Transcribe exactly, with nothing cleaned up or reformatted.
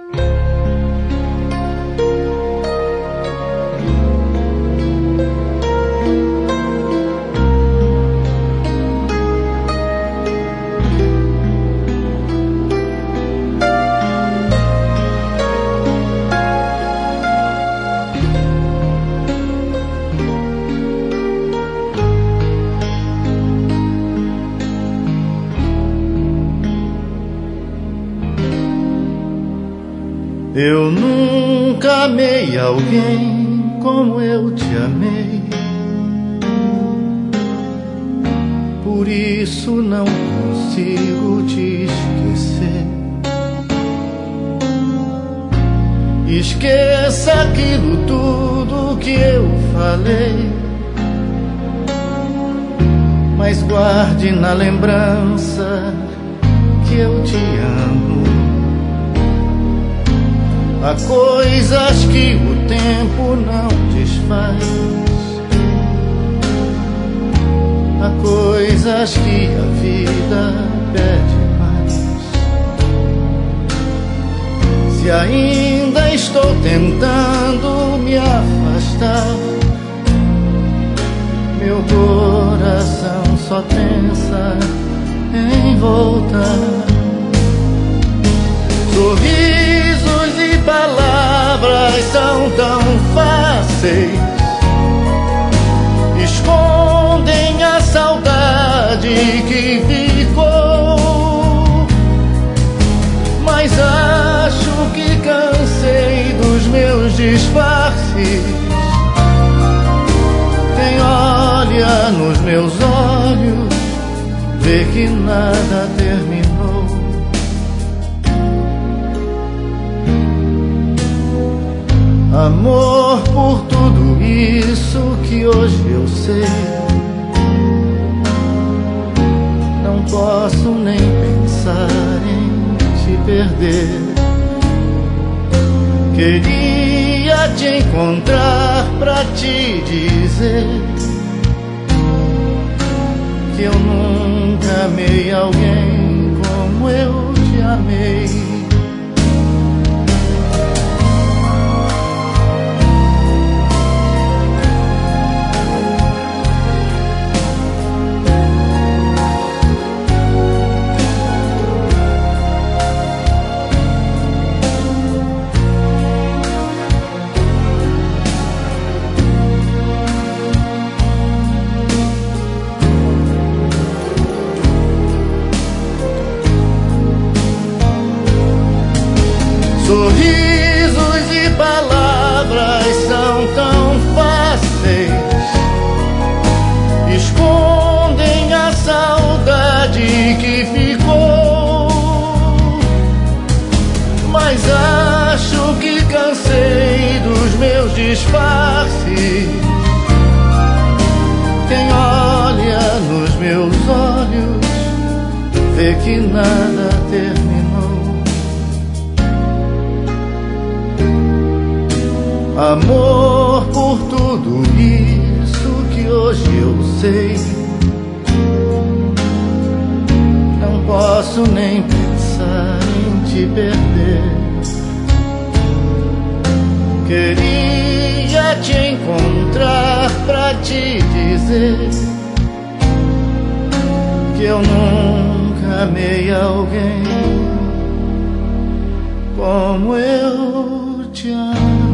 Eu nunca amei alguém como eu te amei. Por isso não consigo te esquecer. Esqueça aquilo tudo que eu falei, mas guarde na lembrança que eu te amo. Há coisas que o tempo não desfaz, há coisas que a vida pede mais. Se ainda estou tentando me afastar, meu coração só pensa em voltar. Sorrisos e palavras são tão fáceis, escondem a saudade que ficou. Mas acho que cansei dos meus disfarces. Quem olha nos meus olhos vê que nada terminou. Amor, por tudo isso que hoje eu sei, não posso nem pensar em te perder. Queria te encontrar pra te dizer que eu nunca amei alguém como eu te amei. Sorrisos e palavras são tão fáceis, escondem a saudade que ficou. Mas acho que cansei dos meus disfarces. Quem olha nos meus olhos vê que nada terminou. Amor, por tudo isso que hoje eu sei, não posso nem pensar em te perder. Queria te encontrar pra te dizer que eu nunca amei alguém como eu te amo.